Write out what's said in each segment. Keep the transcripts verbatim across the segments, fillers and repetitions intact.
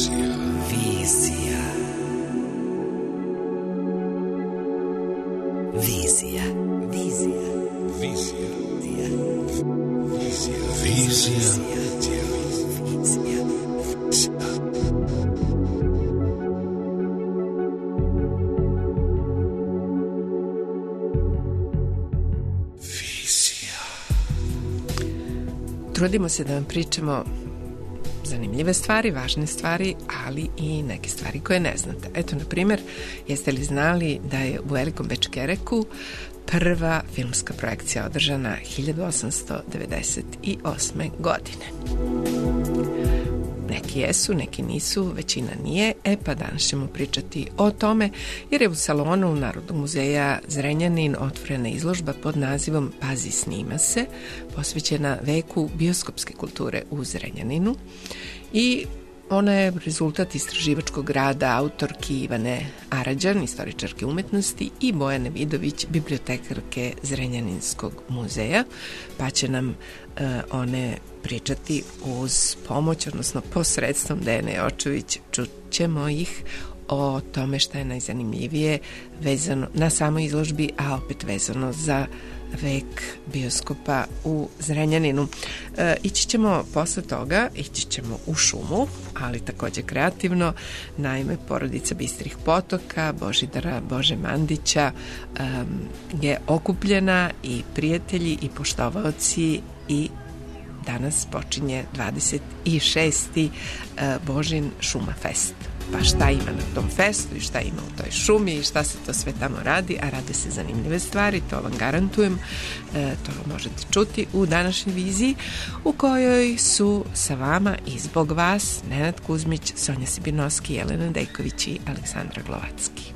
Vizija. Vizija. Vizija. Vizija. Vizija. Vizija. Vizija. Trudimo se da vam pričamo zanimljive stvari, važne stvari, ali i neke stvari koje ne znate. Eto, na primjer, jeste li znali da je u Velikom Bečkereku prva filmska projekcija održana hiljadu osamsto devedeset osme. godine? Neki jesu, neki nisu, većina nije. E pa danas ćemo pričati o tome, jer je u salonu Narodnog muzeja Zrenjanin otvorena izložba pod nazivom Pazi, snima se, posvećena veku bioskopske kulture u Zrenjaninu. I ona je rezultat istraživačkog rada autorki Ivane Arađan, istoričarke umetnosti, i Bojane Vidović, bibliotekarke Zrenjaninskog muzeja, pa će nam uh, one pričati uz pomoć, odnosno posredstvom Dejane Jočović. Čućemo ih o tome šta je najzanimljivije vezano na samoj izložbi, a opet vezano za vek bioskopa u Zrenjaninu. E, ići ćemo posle toga, ići ćemo u šumu, ali također kreativno. Naime, porodica Bistrih potoka, Božidara Bože Mandića um, je okupljena, i prijatelji i poštovaoci, i danas počinje dvadeset šesti. Božin Šuma Fest. Pa šta ima na tom festu i šta ima u toj šumi i šta se to sve tamo radi, a rade se zanimljive stvari, to vam garantujem. E, to možete čuti u današnjoj viziji, u kojoj su sa vama i zbog vas Nenad Kuzmić, Sonja Sibirnovski, Jelena Dejković i Aleksandra Glovacki.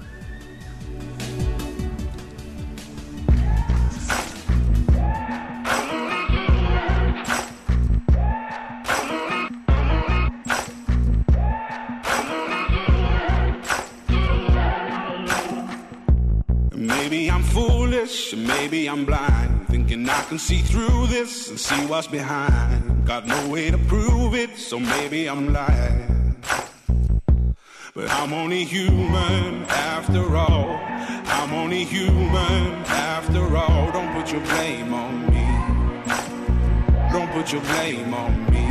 Maybe I'm foolish, maybe I'm blind, thinking I can see through this and see what's behind. Got no way to prove it, so maybe I'm lying. But I'm only human after all. I'm only human after all. Don't put your blame on me. Don't put your blame on me.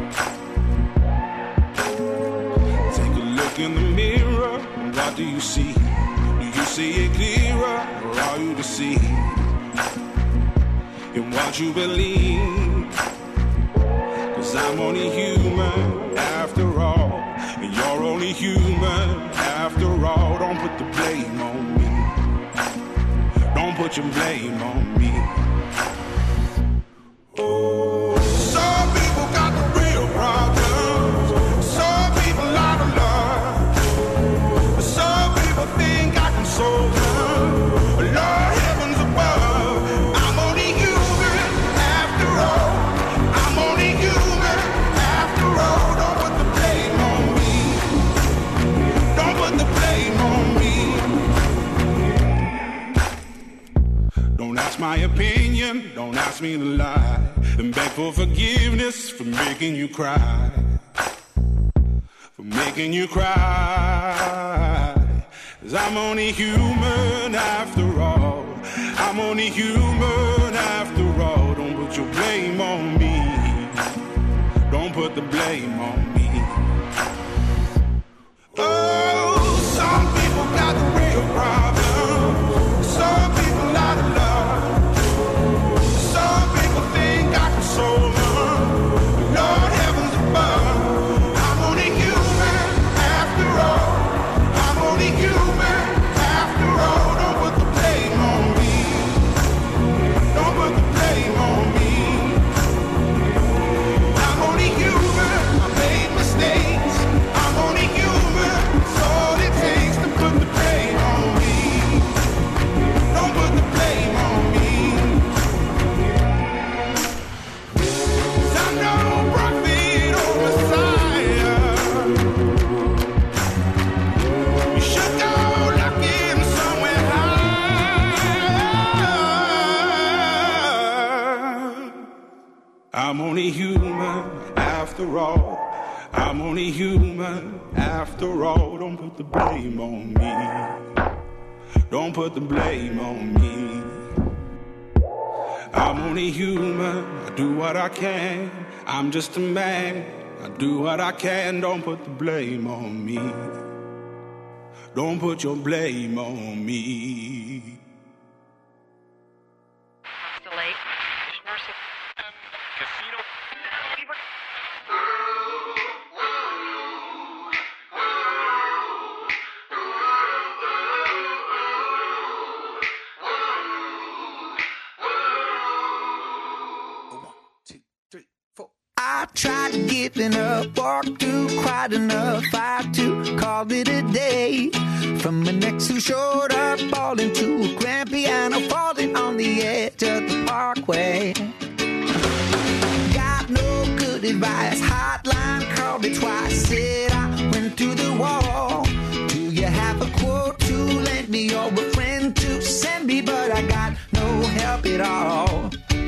Take a look in the mirror, what do you see? You see it clearer, or are you deceived in what you believe? Cause I'm only human after all, and you're only human after all. Don't put the blame on me. Don't put your blame on me. Oh, some people got the real problems. Some people out of love. Some people think I can solve them. Lord heavens above, I'm only human after all. I'm only human after all. Don't put the blame on me. Don't put the blame on me. Don't ask my opinion, don't ask me to lie, and beg for forgiveness for making you cry. For making you cry. Cause I'm only human after all. I'm only human after all. Don't put your blame on me. Don't put the blame on me. Oh, some people got the real problems. Some people out of love. Some people think I can solve them. Lord heavens above, I'm only human after all. I'm only human after all. Don't put the blame on me. Don't put the blame on me. I'm only human. I made mistakes. I'm only human. It's all it takes to put the blame on me. Don't put the blame on me. 'Cause I'm no prophet or Messiah. You should go looking somewhere high. I'm only human after all. I'm only human after all. Don't put the blame on me. Don't put the blame on me. I'm only human. I do what I can. I'm just a man. I do what I can. Don't put the blame on me. Don't put your blame on me. I tried giving up, walked through quite enough. I too called it a day. From an ex who showed up, falling to a grand piano, falling on the edge of the parkway. Got no good advice, hotline called me twice. Said I went through the wall. Do you have a quote to lend me or a friend to send me? But I got no help at all.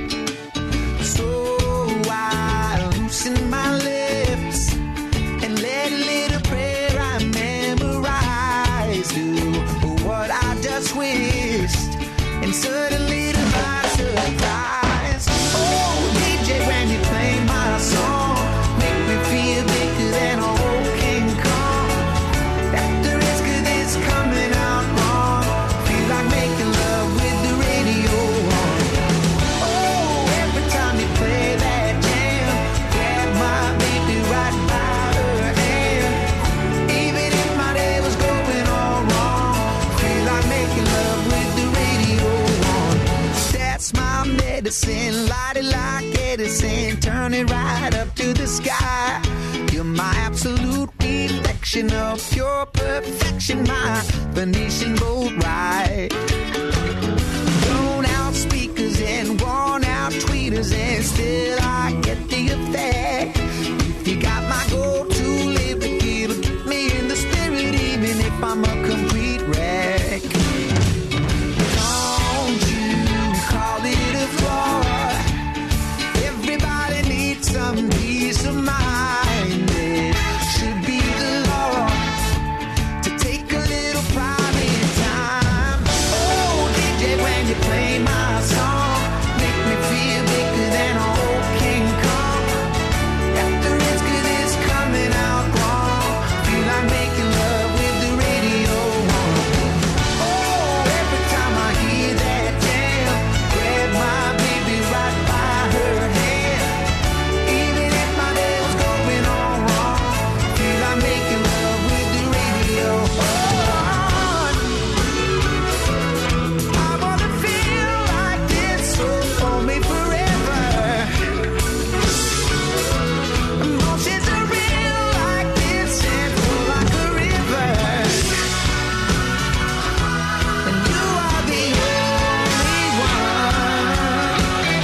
So I loosened my lips and led a little prayer I memorized. Do what I just wished, and suddenly to my surprise, oh D J, when you play my song, make me feel bigger than a whole King Kong. At the risk of this coming out wrong, feel like making love with the radio on. Oh, every time you play that jam, grab my baby right by her hand. Even if my day was going all wrong, feel like making love with the radio on. That's my medicine, light it like Edison, turn it right up to the sky. You're my absolute reflection of pure perfection, my Venetian gold ride. Blown out speakers and worn out tweeters, and still I get the effect. If you got my go-to lyric, it'll keep me in the spirit, even if I'm a complete wreck. Don't you call it a fraud. Everybody needs some peace of mind. It should be the law to take a little pride in time. Oh, D J, when you play my song, make me feel bigger than a whole King Kong. At the risk of this coming out wrong, feel like making love with the radio on. Oh, every time I hear that jam, grab my baby right by her hand. Even if my day was going all wrong, feel like making love with the radio on. I wanna feel like this, so for me forever. Emotions are real like this and flow like a river. And you are the only one.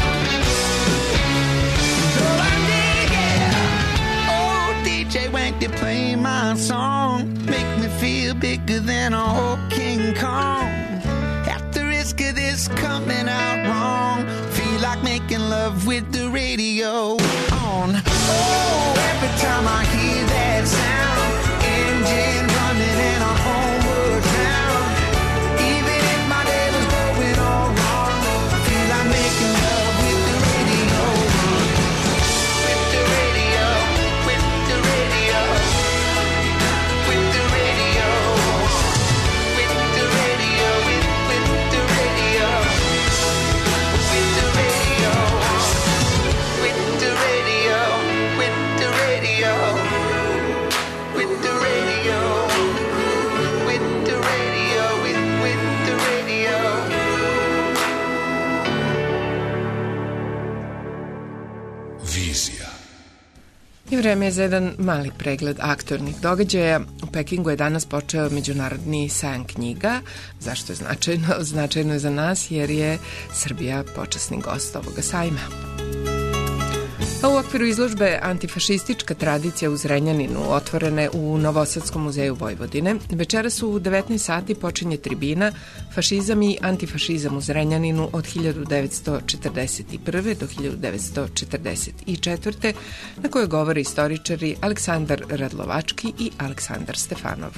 Though I need it. Oh, D J, when you play my song, make me feel bigger than a whole King Kong. At the risk of this coming out wrong, feel like making love with the radio on. Oh, every time I hear that sound, engine running in a homeward town. Even if my day was going all wrong, feel like making love with the radio on. With the radio, with the radio, with the radio, with the radio, with, with the radio, with the radio, with the radio, with the radio, with the radio, with the radio, with, with the radio. Vizija. I vreme je za jedan mali pregled aktualnih događaja. U Pekingu je danas počeo Međunarodni sajam knjiga. Zašto je značajno? Značajno je za nas jer je Srbija počasni gost ovoga sajma. A u okviru izložbe Antifašistička tradicija u Zrenjaninu, otvorene u Novosadskom muzeju Vojvodine, večeras u devetnaest sati počinje tribina Fašizam i antifašizam u Zrenjaninu od hiljadu devetsto četrdeset prve. do hiljadu devetsto četrdeset četvrte. na kojoj govore istoričari Aleksandar Radlovački i Aleksandar Stefanov.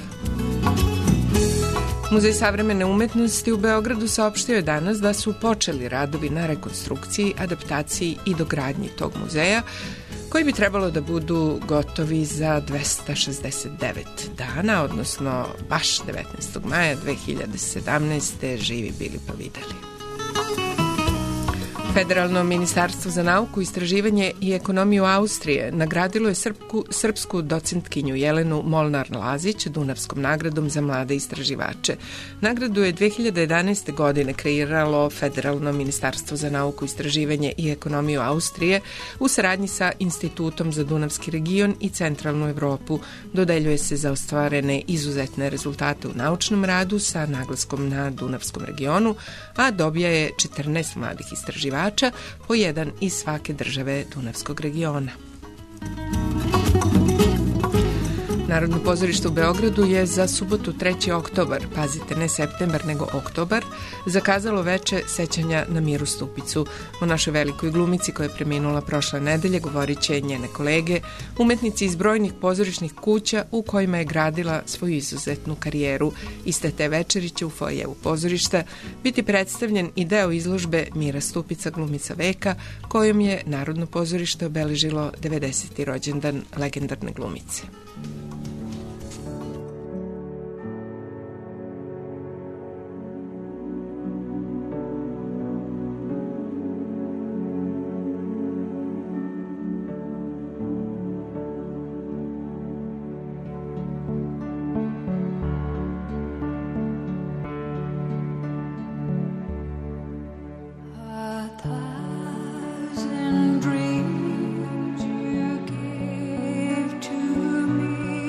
Muzej savremene umetnosti u Beogradu saopštio je danas da su počeli radovi na rekonstrukciji, adaptaciji i dogradnji tog muzeja, koji bi trebalo da budu gotovi za dvesta šezdeset devet dana, odnosno baš devetnaestog maja dve hiljade sedamnaeste. Živi bili pa videli. Federalno ministarstvo za nauku, istraživanje i ekonomiju Austrije nagradilo je srpku, srpsku docentkinju Jelenu Molnar-Lazić Dunavskom nagradom za mlade istraživače. Nagradu je dve hiljade jedanaeste. godine kreiralo Federalno ministarstvo za nauku, istraživanje i ekonomiju Austrije u saradnji sa Institutom za Dunavski region i Centralnu Evropu. Dodeljuje se za ostvarene izuzetne rezultate u naučnom radu sa naglaskom na Dunavskom regionu, a dobija je četrnaest mladih istraživača, po jedan iz svake države Dunavskog regiona. Narodno pozorište u Beogradu je za subotu treći oktobar, pazite, ne septembar nego oktobar, zakazalo veče sećanja na Miru Stupicu. O našoj velikoj glumici koja je preminula prošle nedelje govorit će njene kolege, umetnici iz brojnih pozorišnih kuća u kojima je gradila svoju izuzetnu karijeru. Iste te večeri će u fojevu pozorišta biti predstavljen i deo izložbe Mira Stupica, glumica veka, kojom je Narodno pozorište obeležilo devedeseti rođendan legendarne glumice. Dreams you gave to me.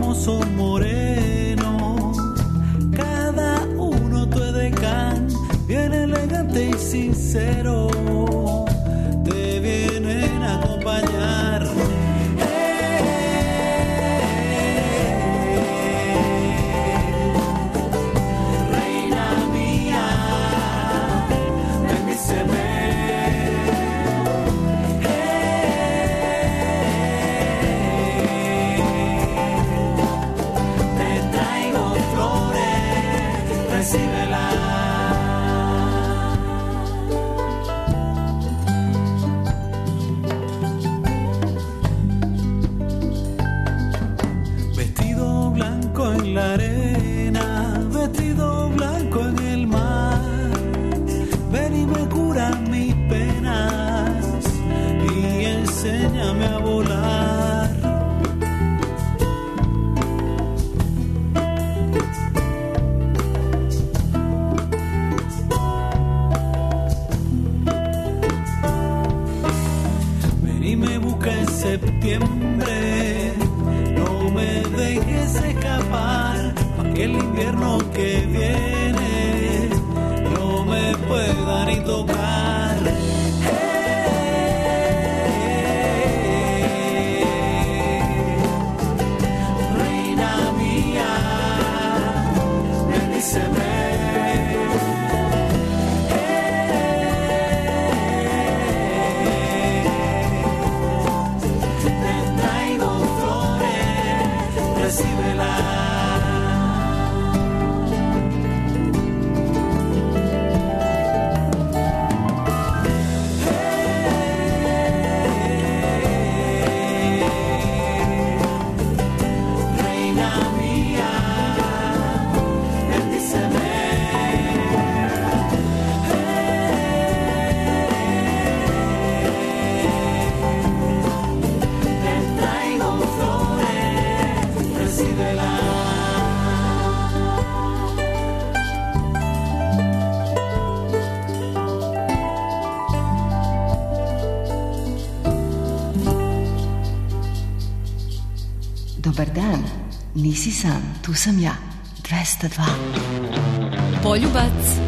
hermoso moreno, cada uno tu edecán, bien elegante y sincero, te vienen a acompañar. Vestido blanco en la arena, vestido blanco en el mar, ven y me cura mis penas y enséñame a volar. Ven y me busca en septiembre, no me dejes escapar, pa' que el invierno que viene no me pueda ni tocar. Reina mía, bendíceme. Dobar dan, nisi sam, tu sam ja, dvesta dva. Poljubac.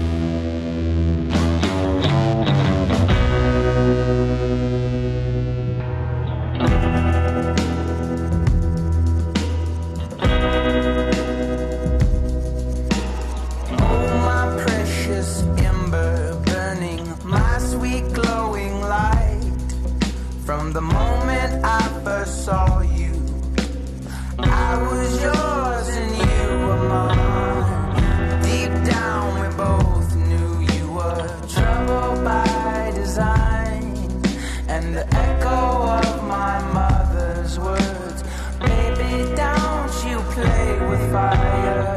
From the moment I first saw you, I was yours and you were mine. Deep down we both knew you were trouble by design. And the echo of my mother's words, baby, don't you play with fire.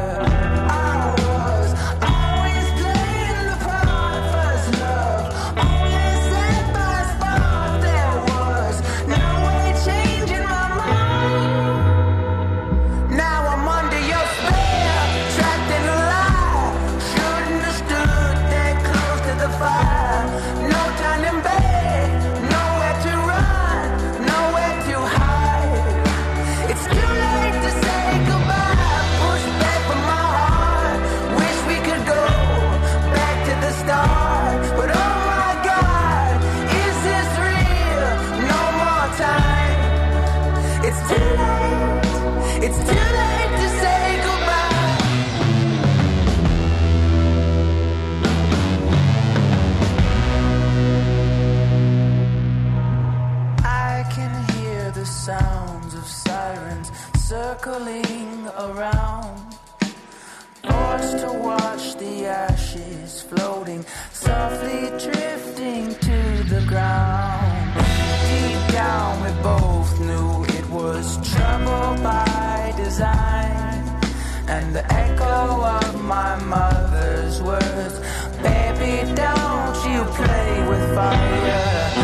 Circling around, forced to watch the ashes floating, softly drifting to the ground. Deep down we both knew it was trouble by design. And the echo of my mother's words, baby, don't you play with fire.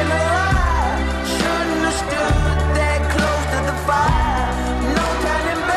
Shouldn't have stood that close to the fire. No turning back.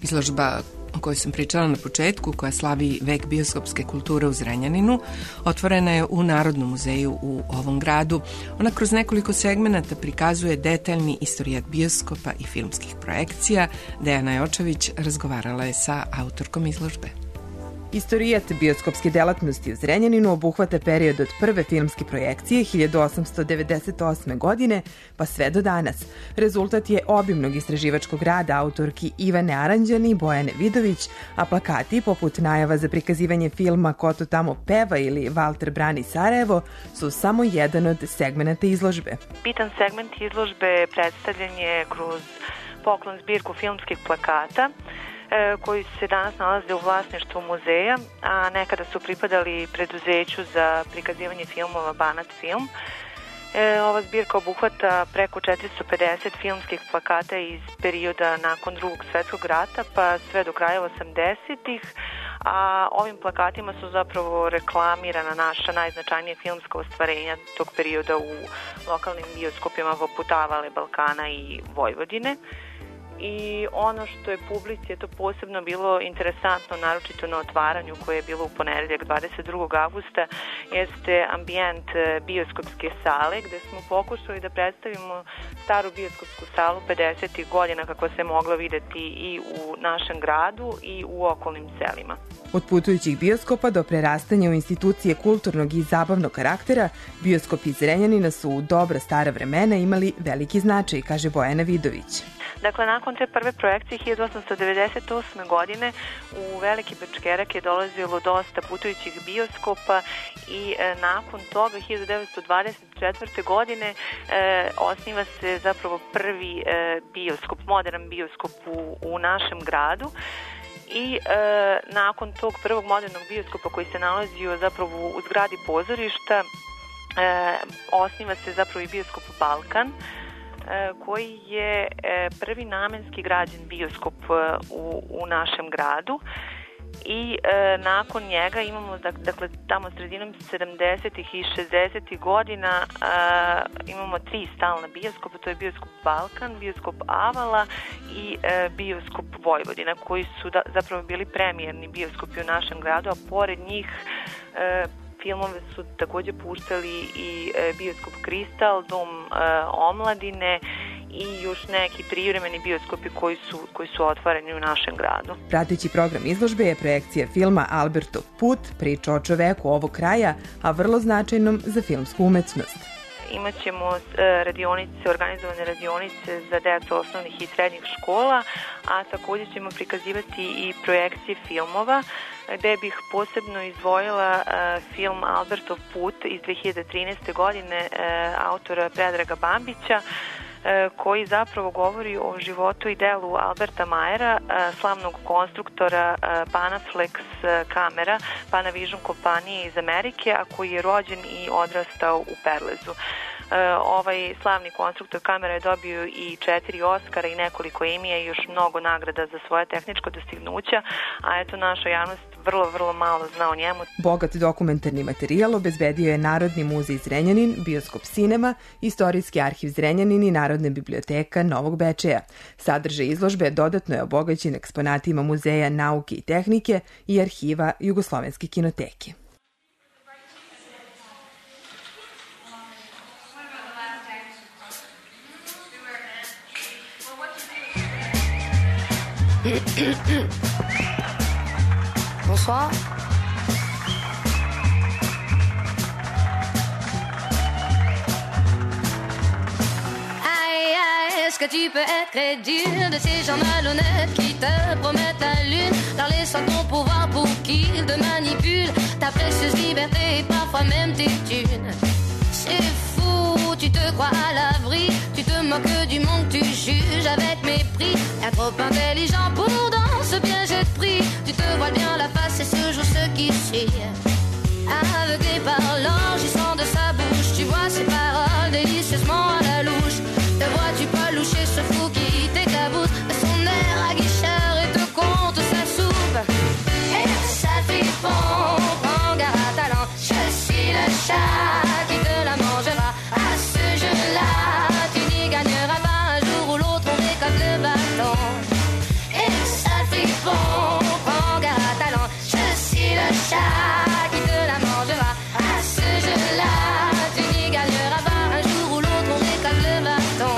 Izložba o kojoj sam pričala na početku, koja slavi vek bioskopske kulture u Zrenjaninu, otvorena je u Narodnom muzeju u ovom gradu. Ona kroz nekoliko segmenata prikazuje detaljni istorijat bioskopa i filmskih projekcija. Dejana Jočević razgovarala je sa autorkom izložbe. Istorijat bioskopske delatnosti u Zrenjaninu obuhvata period od prve filmske projekcije hiljadu osamsto devedeset osme. godine pa sve do danas. Rezultat je obimnog istraživačkog rada autorki Ivane Aranđani i Bojane Vidović, a plakati poput najava za prikazivanje filma Ko to tamo peva ili Valter brani Sarajevo su samo jedan od segmenata izložbe. Bitan segment izložbe predstavljen je kroz poklon zbirku filmskih plakata koji se danas nalaze u vlasništvu muzeja, a nekada su pripadali preduzeću za prikazivanje filmova Banat film. E, ova zbirka obuhvata preko četiristo pedeset filmskih plakata iz perioda nakon Drugog svjetskog rata pa sve do kraja osamdesetih, a ovim plakatima su zapravo reklamirana naša najznačajnija filmska ostvarenja tog perioda u lokalnim bioskopima poput Avale, Balkana i Vojvodine. I ono što je publici je to posebno bilo interesantno, naročito na otvaranju koje je bilo u ponedeljak dvadeset drugog avgusta, jeste ambijent bioskopske sale gde smo pokušali da predstavimo staru bioskopsku salu pedesetih godina kako se moglo videti i u našem gradu i u okolnim selima. Od putujućih bioskopa do prerastanja u institucije kulturnog i zabavnog karaktera, bioskopi iz Zrenjanina su u dobra stara vremena imali veliki značaj, kaže Bojana Vidović. Dakle, nakon te prve projekcije hiljadu osamsto devedeset osme. godine u Veliki Bečkerak je dolazilo dosta putujućih bioskopa i e, nakon toga hiljadu devetsto dvadeset četvrte. godine e, osniva se zapravo prvi e, bioskop, modern bioskop u, u našem gradu. I e, nakon tog prvog modernog bioskopa koji se nalazio zapravo u zgradi pozorišta, e, osniva se zapravo i bioskop Balkan, koji je prvi namenski građen bioskop u, u našem gradu i e, nakon njega imamo, dakle, tamo sredinom sedamdesetih i šezdesetih godina e, imamo tri stalna bioskopa, to je bioskop Balkan, bioskop Avala i e, bioskop Vojvodina, koji su da, zapravo bili premijerni bioskopi u našem gradu, a pored njih e, filmove su takođe puštali i e, bioskop Kristal, Dom e, omladine i još neki privremeni bioskopi koji su, koji su otvoreni u našem gradu. Prateći program izložbe je projekcija filma Albertov put, priča o čoveku ovog kraja, a vrlo značajnom za filmsku umetnost. Imaćemo radionice, organizovane radionice za decu osnovnih i srednjih škola, a takođe ćemo prikazivati i projekcije filmova, gde bih posebno izdvojila uh, film Albertov put iz dve hiljade trinaeste. godine uh, autora Predraga Bambića, koji zapravo govori o životu i delu Alberta Majera, slavnog konstruktora Panaflex kamera, Panavision kompanije iz Amerike, a koji je rođen i odrastao u Perlezu. Ovaj slavni konstruktor kamera je dobio i četiri Oskara i nekoliko Emija i još mnogo nagrada za svoje tehničko dostignuća, a eto naša javnost vrlo, vrlo malo zna o njemu. Bogat dokumentarni materijal obezbedio je Narodni muzej Zrenjanin, Bioskop Cinema, Istorijski arhiv Zrenjanin i Narodna biblioteka Novog Bečeja. Sadržaj izložbe dodatno je obogaćen eksponatima Muzeja nauke i tehnike i arhiva Jugoslovenske kinoteke. Bonsoir. Aïe, aïe, est-ce que tu peux être crédule de ces gens malhonnêtes qui te promettent la lune, leur laissant ton pouvoir pour qu'ils te manipulent ta précieuse liberté et parfois même tes thunes. C'est fou, tu te crois à l'abri, tu te moques du monde, tu juges avec mépris. Y'a trop intelligent pour dans ce piège de prix. Tu te voiles bien la face et ce jour ce qui suit. Aveuglé par l'enregistrement de sa bouche, tu vois ses paroles délicieusement à la louche. Te vois-tu pas loucher ce fou qui t'éclabousse de son air aguicheur et te compte sa soupe. Et ça flippant, prends garde à talent, je suis le chat qui te la mangera. À ce jeu-là, tu n'y gagneras pas, un jour ou l'autre on récolte le bâton. Et ça flippant. chat qui te la mangera. À ce jeu-là, tu n'y gagneras pas. Un jour ou l'autre, on récolte le bâton.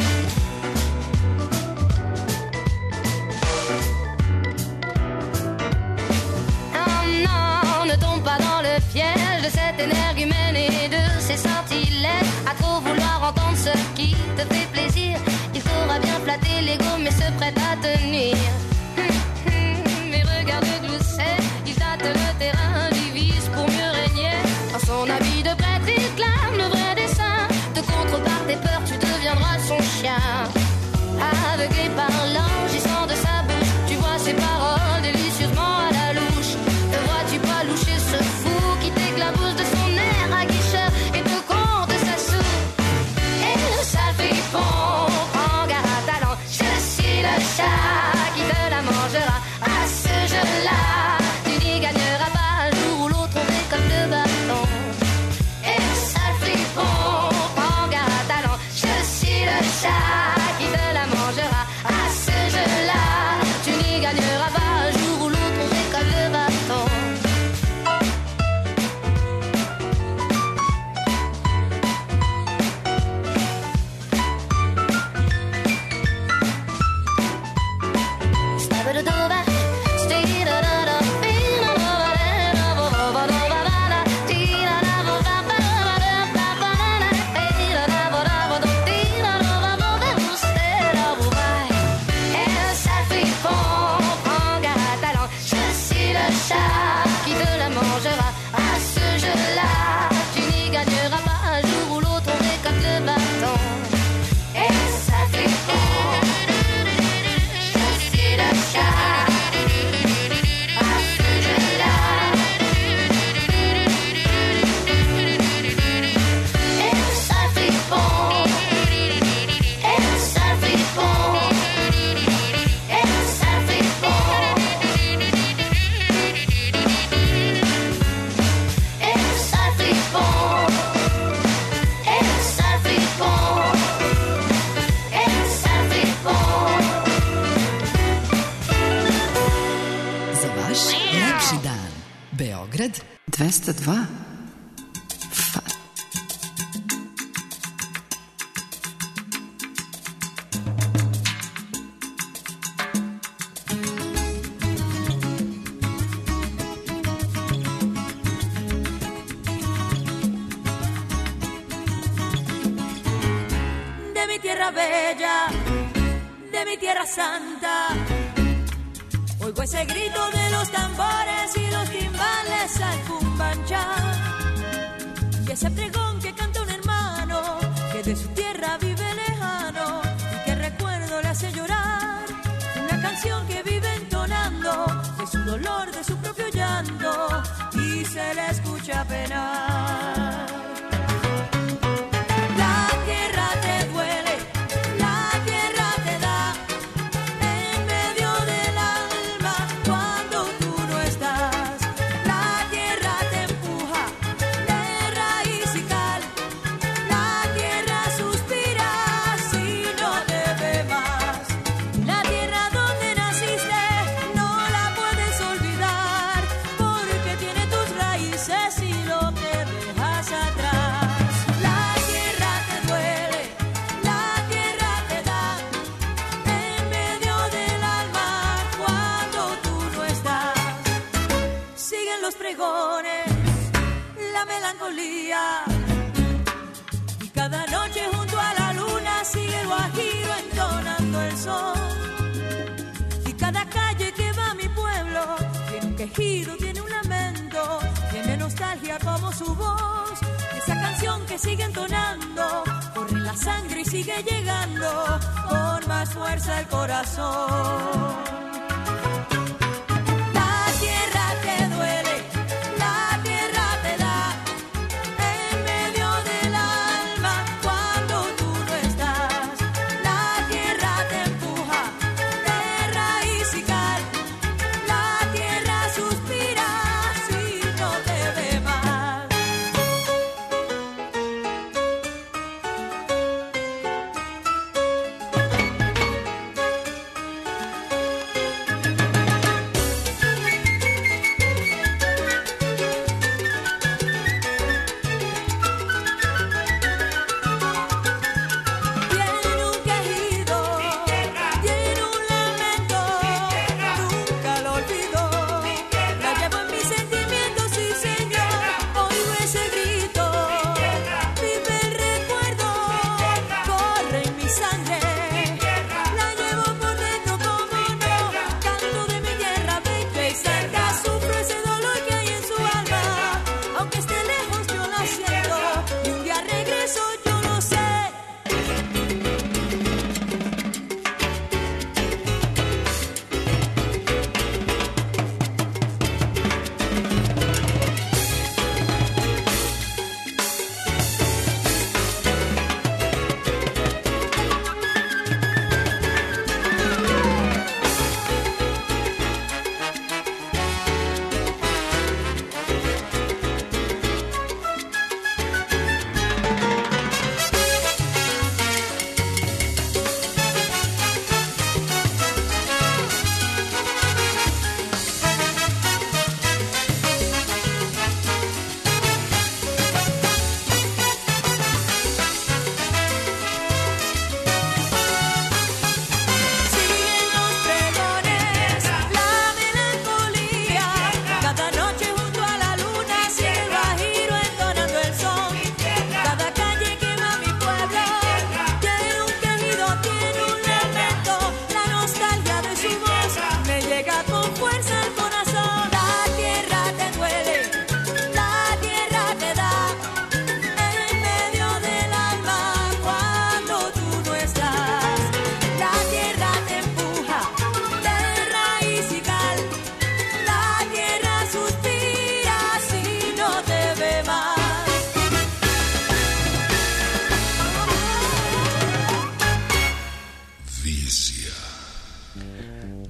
Oh non, ne tombe pas dans le piège de cette énergumène et de ses sortilèges. À trop vouloir entendre ce qui te fait plaisir, il t'aura bien flatté l'ego mais se prête à te nuire. Mais regarde glousser, il tâte le terrain, divise pour mieux régner. Dans son habit de prêtre, il clame le vrai dessein. De contre par tes peurs, tu deviendras son chien. Aveuglé par l'enregistrement de sa bouche, tu vois ses paroles délicieusement à la louche. Ne vois-tu pas loucher ce fou qui t'éclabousse de son air aguicheur et te compte sa soupe. Et le sale fripon, prends garde à talent, je suis le chat qui te la mangera. À ce jeu-là, tu n'y gagneras pas. Un jour ou l'autre, on récolte le bâton. Et le sale fripon, prends garde à talent, je suis le chat qui te la mangera. À ce jeu-là, tu n'y gagneras pas. Un jour ou l'autre, on récolte le bâton. Qui te la mangera. À ce jeu-là, tu n'y gagneras pas. Un jour ou l'autre, on récolte le bâton. Et ça fait fort. Je suis le chat. À ce jeu-là. Et ça fait fort. Et ça fait fort. Et ça fait fort. Za vaš lepši dan. Beograd dvesta dva. Fan. De mi tierra bella, de mi tierra santa, oigo ese grito de los tambores y los timbales al cumbanchá. Y ese pregón que canta un hermano que de su tierra vive lejano y que recuerdo le hace llorar. Una canción que vive entonando de su dolor, de su propio llanto y se le escucha penar. La tierra te duele, la tierra te da en medio del alma cuando tú no estás. La tierra te empuja de raíz y cal. La tierra suspira si no te ve más. La tierra donde naciste no la puedes olvidar porque tiene tus raíces y lo que dejas atrás. La tierra te duele, la tierra te da en medio del alma cuando tú no estás. Siguen los pregones, la melancolía y cada noche junto a la luna sigue el guajiro entonando el sol. Y cada calle que va a mi pueblo tiene un quejido, tiene un lamento, tiene nostalgia como su voz. Esa canción que sigue entonando corre en la sangre y sigue llegando con más fuerza al corazón. La tierra te duele, la tierra te da en medio del alma cuando tú no estás. La tierra te empuja de raíz y cal. La tierra suspira si no te ve más.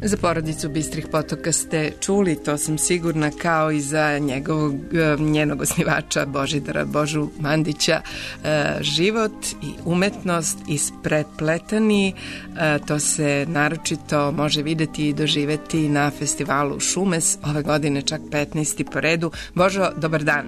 Za porodicu Bistrih potoka ste čuli, to sam sigurna, kao i za njegovog, njenog osnivača Božidara Božu Mandića, život i umetnost isprepletani. To se naročito može videti i doživeti na festivalu Šumes, ove godine čak petnaesti po redu. Božo, dobar dan.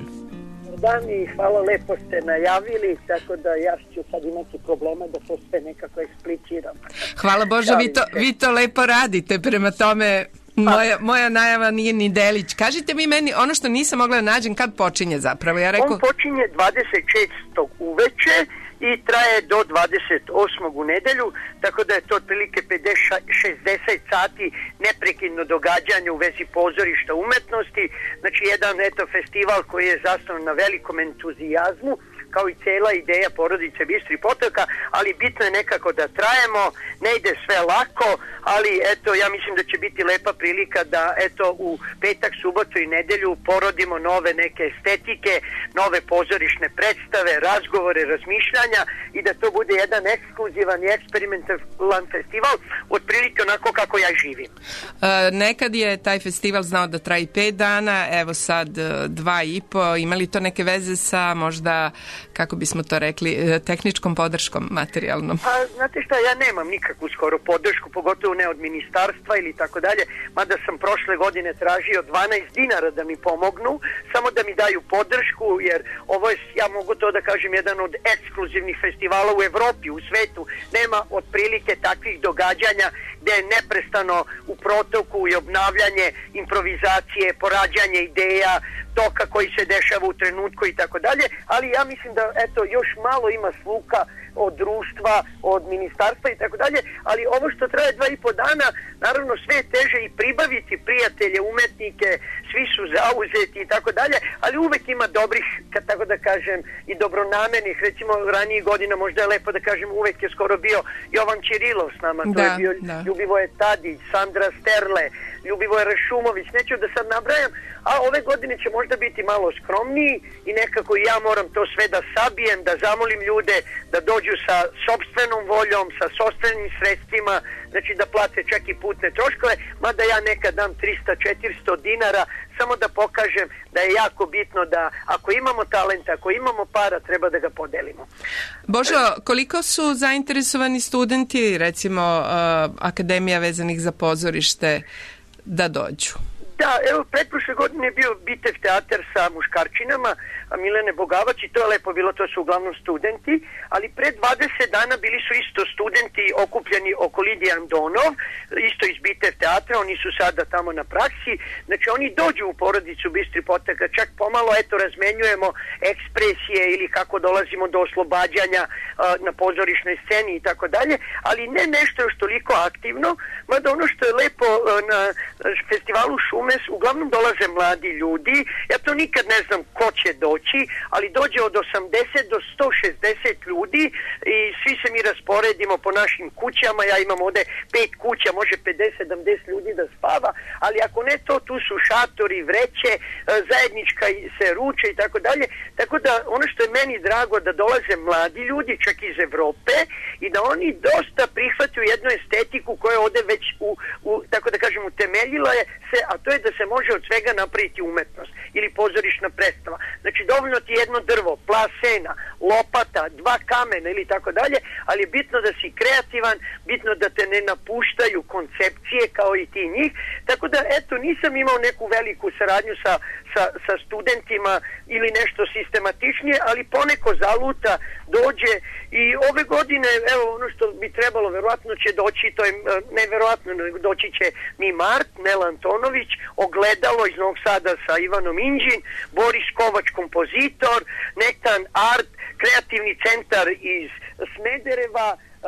Dan i hvala, lepo ste najavili, tako da ja ću sad imati problema da to sve nekako ekspliciram. Hvala Bože, vi to, vi to lepo radite, prema tome moja, moja najava nije ni delić. Kažite mi meni, ono što nisam mogla da nađem, kad počinje zapravo? Ja reku... On počinje dvadeset šestog uveče i traje do dvadeset osmog u nedelju, tako da je to otprilike pedeset do šezdeset sati neprekidno događanje u vezi pozorišta umetnosti. Znači jedan eto festival koji je zasnovan na velikom entuzijazmu, kao i cela ideja porodice Bistrih potoka, ali bitno je nekako da trajemo, ne ide sve lako, ali eto ja mislim da će biti lepa prilika da eto u petak, subotu i nedelju porodimo nove neke estetike, nove pozorišne predstave, razgovore, razmišljanja i da to bude jedan ekskluzivan i eksperimentalan festival, otprilike onako kako ja živim. E, nekad je taj festival znao da traji pet dana, evo sad dva i po, imali to neke veze sa možda, kako bismo to rekli, tehničkom podrškom materijalnom? Pa, znate šta, ja nemam nikakvu skoro podršku, pogotovo ne od ministarstva ili tako dalje, mada sam prošle godine tražio dvanaest dinara da mi pomognu, samo da mi daju podršku, jer ovo je, ja mogu to da kažem, jedan od ekskluzivnih festivala u Evropi, u svetu. Nema otprilike takvih događanja gde je neprestano u protoku i obnavljanje improvizacije, porađanje ideja, toka koji se dešava u trenutku i tako dalje, ali ja mislim da eto još malo ima sluha od društva, od ministarstva i tako dalje, ali ovo što traje dva i po dana, naravno sve je teže i pribaviti prijatelje, umetnike, svi su zauzeti i tako dalje, ali uvek ima dobrih, kad tako da kažem, i dobronamernih, recimo ranijih godina, možda je lepo da kažem, uvek je skoro bio Jovan Čirilov s nama, to da, je bio da. Ljubivoje Tadić, Sandra Sterle, Ljubivoje Rašumović, neću da sad nabrajam, a ove godine će možda biti malo skromniji i nekako ja moram to sve da sabijem, da zamolim ljude da dođu sa sopstvenom voljom, sa sopstvenim sredstvima, znači da plate čak i putne troškove, mada ja nekad dam trista do četiristo dinara, samo da pokažem da je jako bitno da ako imamo talenta, ako imamo para, treba da ga podelimo. Božo, koliko su zainteresovani studenti, recimo uh, akademija vezanih za pozorište, da dođu? Da, evo, pretprošle godine je bio Bitev teatar sa muškarčinama, Milene Bogavac, i to je lepo bilo, to su uglavnom studenti, ali pre dvadeset dana bili su isto studenti okupljeni oko Lidije Andonov, isto iz Bitev teatra, oni su sada tamo na praksi, znači oni dođu u porodicu Bistrih potoka, čak pomalo, eto, razmenjujemo ekspresije ili kako dolazimo do oslobađanja a, na pozorišnoj sceni i tako dalje, ali ne nešto još toliko aktivno, mada ono što je lepo a, na festivalu Šumes, uglavnom dolaze mladi ljudi, ja to nikad ne znam ko će doći, ali dođe od osamdeset do sto šezdeset ljudi i svi se mi rasporedimo po našim kućama, ja imam ovde pet kuća, može pedeset do sedamdeset ljudi da spava, ali ako ne to, tu su šatori, vreće, zajednička se ruče i tako dalje, tako da ono što je meni drago da dolaze mladi ljudi, čak iz Evrope, i da oni dosta prihvataju jednu estetiku koja je ovde već u, u tako da kažem, utemeljila je se, a to je da se može od svega napraviti umetnost ili pozorišna predstava. Znači dovoljno ti jedno drvo, plas sena, lopata, dva kamena ili tako dalje, ali je bitno da si kreativan, bitno da te ne napuštaju koncepcije kao i ti njih, tako da eto nisam imao neku veliku saradnju sa, sa, sa studentima ili nešto sistematičnije, ali poneko zaluta, dođe i ove godine, evo ono što bi trebalo, verovatno će doći, to je neverovatno, doći će mi Mart, Nela Antonović, Ogledalo iz Novog Sada sa Ivanom Inđin, Boris Kovač, kompozitor, Nektan Art, kreativni centar iz Smedereva,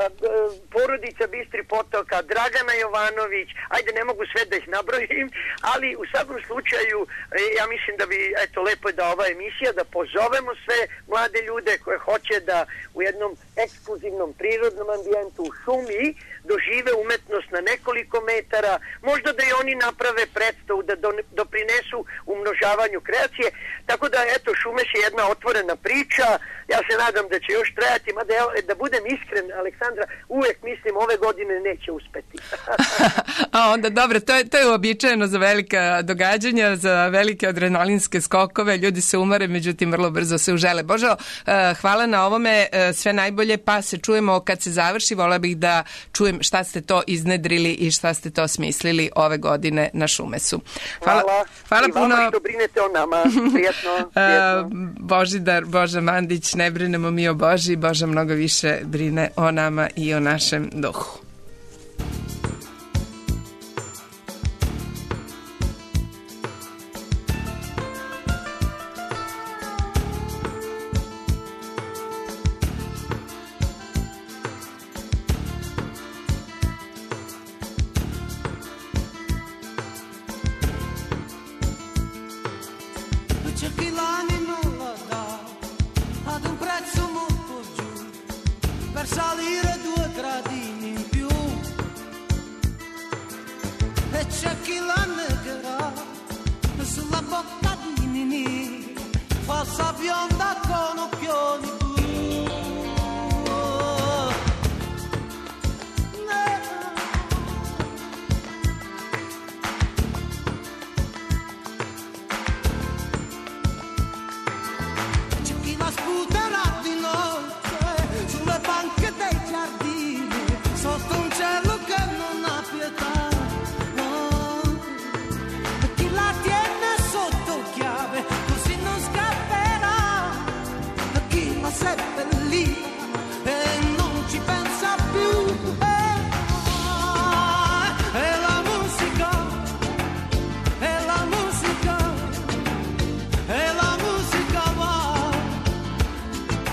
porodica Bistrih potoka, Dragana Jovanović, ajde ne mogu sve da ih nabrojim, ali u svakom slučaju ja mislim da bi, eto, lepo je da ova emisija, da pozovemo sve mlade ljude koje hoće da u jednom ekskluzivnom prirodnom ambijentu u šumi dožive umetnost na nekoliko metara, možda da i oni naprave predstavu, da doprinesu umnožavanju kreacije, tako da eto, Šumes je jedna otvorena priča, Ja se nadam da će još trajati, mada ja, da budem iskren, Aleksandra, uvek mislim ove godine neće uspeti. A onda dobro, to je, to je uobičajeno za velika događanja, za velike adrenalinske skokove, ljudi se umare, međutim vrlo brzo se užele. Božo, hvala na ovome, sve najbolje, pa se čujemo kad se završi, vola bih da čujem šta ste to iznedrili i šta ste to smislili ove godine na Šumesu. Hvala, hvala, hvala i puno. vama što brinete o nama, prijetno, prijetno. Božidar, Boža Mandić, ne brinemo mi o Boži, Boža mnogo više brine o nama i o našem duhu. C'è chi l'anima la dà ad un prezzo molto giù per salire due gradini in più, e c'è chi la negherà sulla bocca di Ninì, falsa bionda con occhioni blu. La sputerà di notte sulle banche dei giardini, sotto un cielo che non ha pietà, no. E chi la tiene sotto chiave così non scapperà, e chi la seppellì e non ci pensa più. Eh, ah, e la musica, e la musica, e la musica va.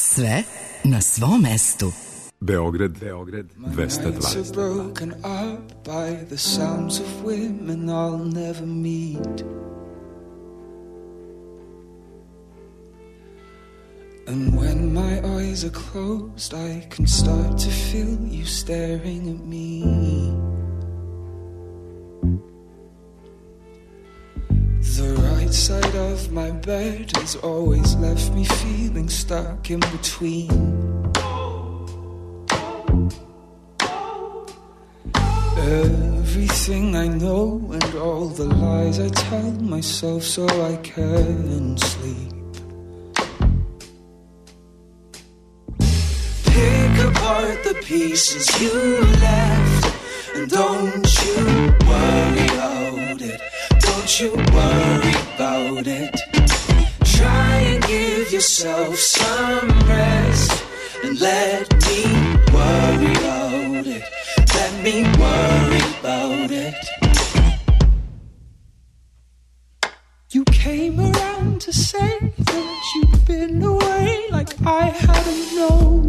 Sve na svom mestu. Beograd, Beograd, dvesta dva. My nights are broken up by the sounds of women I'll never meet. And when my eyes are closed, I can start to feel you staring at me. The right side of my bed has always left me feeling stuck in between. Everything I know and all the lies I tell myself so I can sleep. Pick apart the pieces you left, and don't you worry about it. Don't you worry about it. Try and give yourself some rest, and let me worry about it. Let me worry about it. You came around to say that you'd been away like I hadn't known.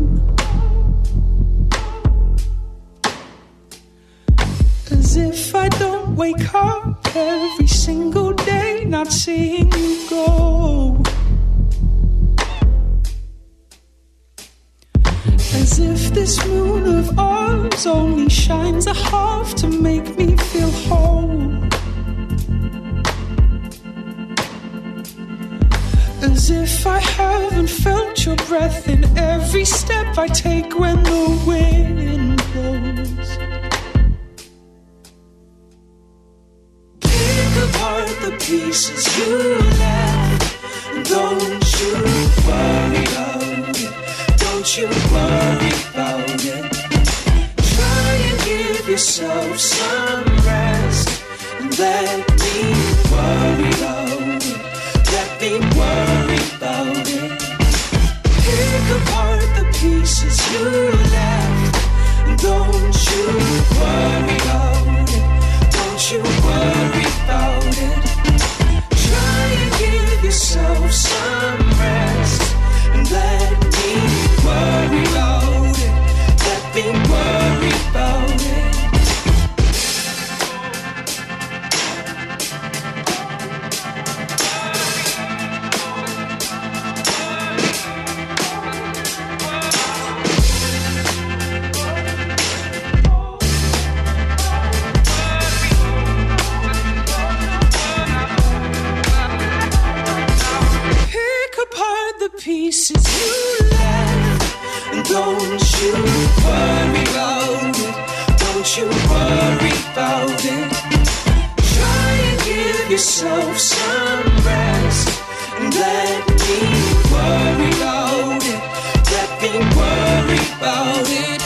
As if I don't wake up every single day not seeing you go. As if this moon of ours only shines a half to make me feel whole. As if I haven't felt your breath in every step I take when the wind blows. Pick apart the pieces you left, and don't you worry about it. Don't you worry about it. Try and give yourself some rest, and let me worry about it. Let me worry about it. Pick apart the pieces you left, and don't you worry about it. Don't you worry about it. Try and give yourself some rest, and let me worry about it. Let me worry about it. Pieces you left, and don't you worry about it. Don't you worry about it. Try and give yourself some rest, and let me worry about it. Let me worry about it.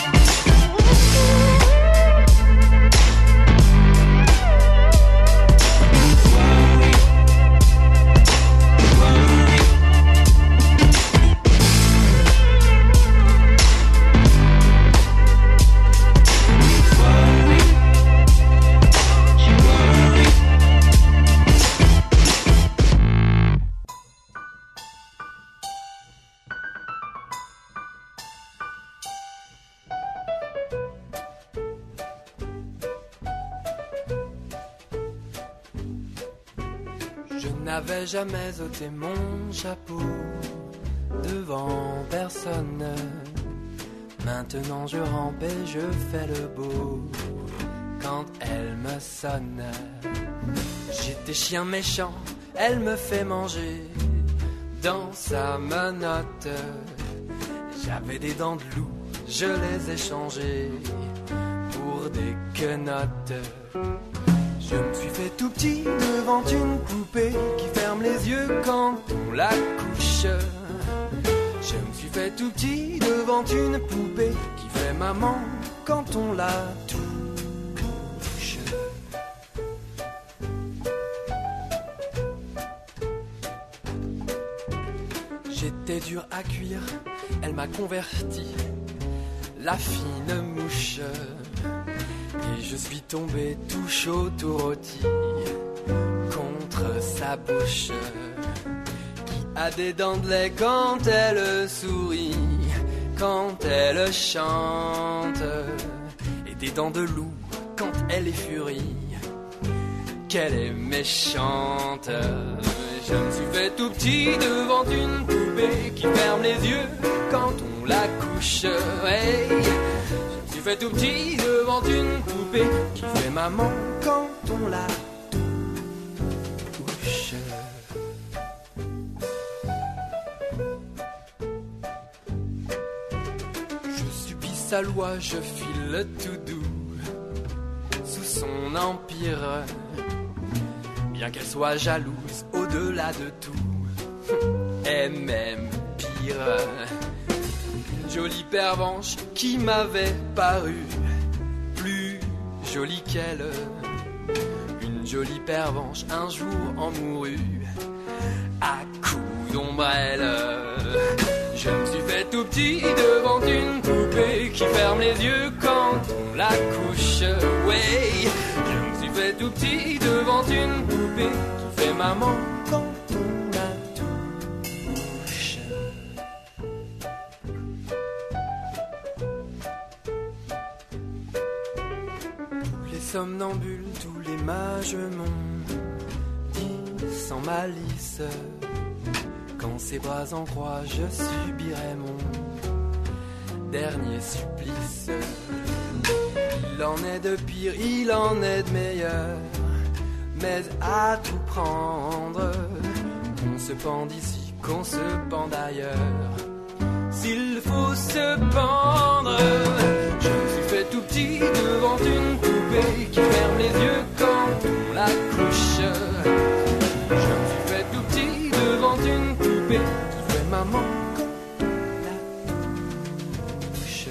N'avais jamais ôté mon chapeau devant personne. Maintenant je rampe et je fais le beau quand elle me sonne. J'étais chien méchant, elle me fait manger dans sa menotte. J'avais des dents de loup, je les ai changées pour des quenottes. Je me suis fait tout petit devant une poupée qui ferme les yeux quand on la couche. Je me suis fait tout petit devant une poupée qui fait maman quand on la touche. J'étais dur à cuire, elle m'a converti, la fine mouche. Et je suis tombé tout chaud, tout rôti contre sa bouche qui a des dents de lait quand elle sourit, quand elle chante, et des dents de loup quand elle est furie, qu'elle est méchante. Je me suis fait tout petit devant une poupée qui ferme les yeux quand on la couche. Hey, je me suis fait tout petit devant une poupée qui fait maman quand on la touche. Je subis sa loi, je file tout doux sous son empire. Bien qu'elle soit jalouse au-delà de tout, et même pire, une jolie pervenche qui m'avait paru plus jolie qu'elle. Une jolie pervenche un jour en mourut à coups d'ombrelle. Je me suis fait tout petit devant une poupée qui ferme les yeux quand on la couche. Ouais, je me suis fait tout petit devant une poupée qui fait maman quand on la touche. Tous les somnambules, tous les mages m'ont dit sans malice, quand ses bras en croix, je subirai mon dernier supplice. Il en est de pire, il en est de meilleur, mais à tout prendre, qu'on se pende ici, qu'on se pende ailleurs. S'il faut se pendre, je me suis fait tout petit devant une poupée qui ferme les yeux quand on la couche. Je me suis fait tout petit devant une poupée qui fait maman quand on la touche.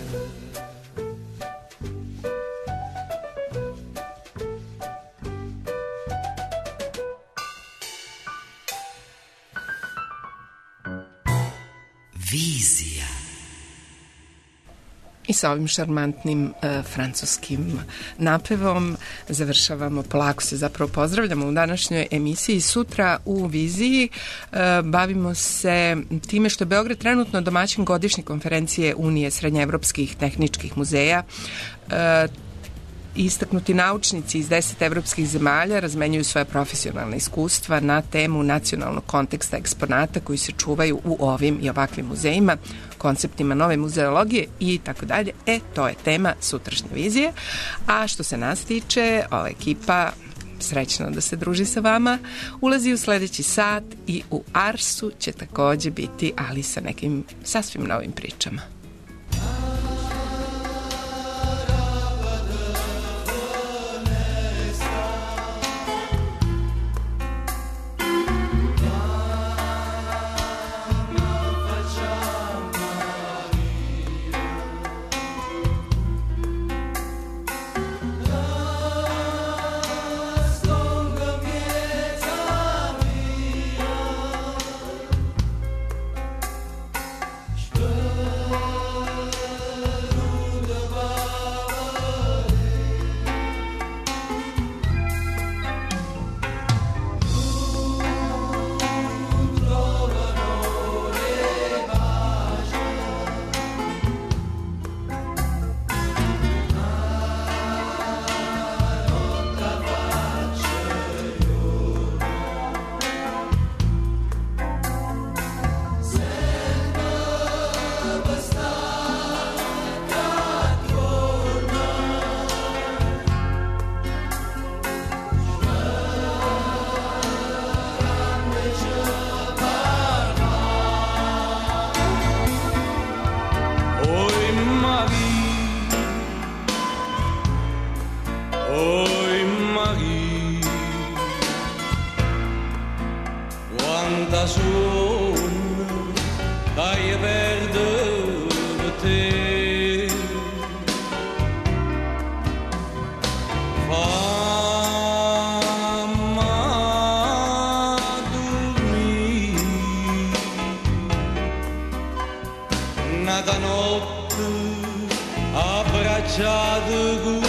Vizija. I sa ovim šarmantnim uh, francuskim napevom završavamo, polako se zapravo pozdravljamo u današnjoj emisiji. Sutra u Viziji uh, bavimo se time što je Beograd trenutno domaćin godišnje konferencije Unije srednjeevropskih tehničkih muzeja. Uh, Istaknuti naučnici iz deset evropskih zemalja razmenjuju svoje profesionalne iskustva na temu nacionalnog konteksta eksponata koji se čuvaju u ovim i ovakvim muzejima, konceptima nove muzeologije i tako dalje. E, to je tema sutrašnje Vizije. A što se nas tiče, ova ekipa srećno da se druži sa vama, ulazi u sledeći sat i u Arsu će takođe biti, ali sa nekim sasvim novim pričama. Nada notte abbracciato